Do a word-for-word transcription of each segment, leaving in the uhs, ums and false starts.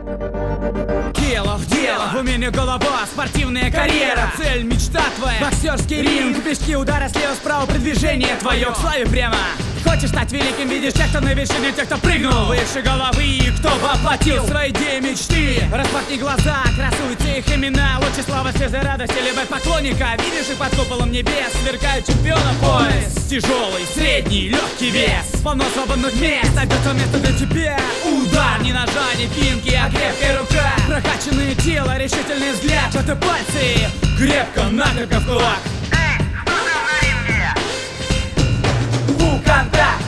Тело в дело, в уме голова, спортивная карьера, цель, мечта твоя, боксерский ринг, прыжки, удары слева, справа, продвижение твое к славе прямо. Хочешь стать великим, видишь тех, кто на вершине, тех, кто прыгнул выше головы, и кто воплотил свои идеи, мечты. Распахни глаза, красуются их имена, лучше слава, слезы радости, любовь поклонника. Видишь их под куполом небес, сверкает чемпиона пояс. Тяжелый, средний, легкий вес, полно свободных мест, найдется место для тебя. Удар, не ножа, не пинки, а крепкая рука. Прокачанное тело, решительный взгляд, что-то пальцы крепко, накрепко в кулак. Контакт!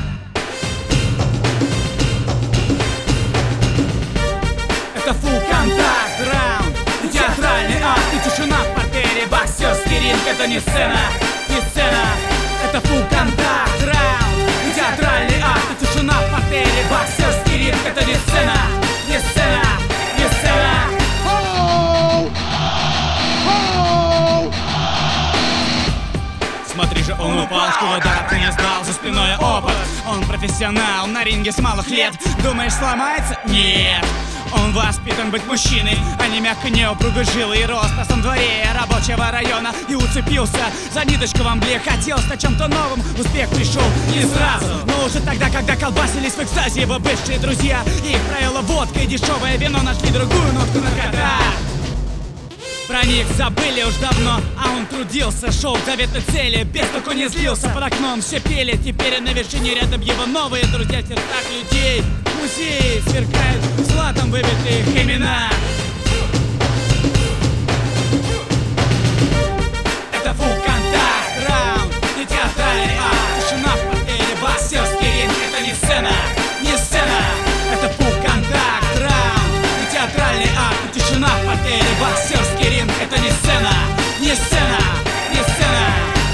Это фулл контакт, раунд, театральный акт и тишина в портере. Боксерский ринг, это не сцена, не сцена. Это фулл контакт, раунд, театральный акт и тишина в портере. Боксерский ринг, это не сцена, не сцена, не сцена. Смотри же, он упал, школу удар ты не сдал, за спиной опыт. Он профессионал, на ринге с малых лет. Думаешь, сломается? Нет. Он воспитан быть мужчиной, а не мягко неупругой жилой. И рос в простом дворе рабочего района и уцепился за ниточку в мгле. Хотел стать чем-то новым, успех пришел не сразу, но уже тогда, когда колбасились в экстазе его бывшие друзья. Их правила водка и дешевое вино нашли другую нотку на кота. Про них забыли уж давно, а он трудился, шел к заветной цели, без толку не злился. Под окном все пели, теперь на вершине рядом его новые друзья. В сердцах людей музеи сверкают златом выбитые их имена. Это фулл контакт, раунд, не театральный акт. Тишина в портере, боксерский ринг, это не сцена, не сцена. Это фулл контакт, раунд, не театральный акт. Тишина в портере, боксерский ринг, это не сцена, не сцена, не сцена.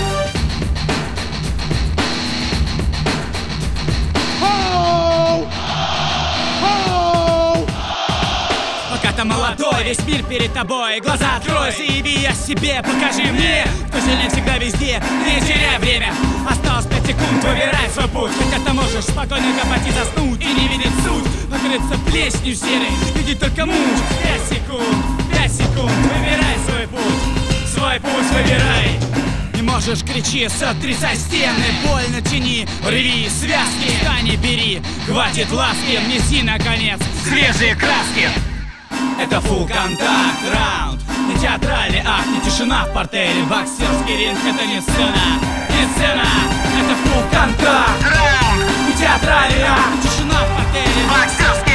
Пока ты молодой, весь мир перед тобой. Глаза открой, заяви о себе, покажи мне, кто сильнее всегда везде. Не теряй время, осталось пять секунд, выбирай свой путь. Хотя ты можешь спокойно копать и заснуть, и не видеть суть, покрыться плесенью серой, видеть только муж. Пять секунд, пять секунд, выбирай свой путь, свой путь выбирай. Не можешь, кричи, сотрясай стены, больно тяни, рви связки, встань и бери, хватит ласки, внеси наконец свежие краски. Это фулл контакт, раунд, не театральный акт, не тишина в портере. Боксерский ринг, это не сцена, не сцена. Это фулл контакт, раунд, не театральный акт, не тишина в портере. Боксерский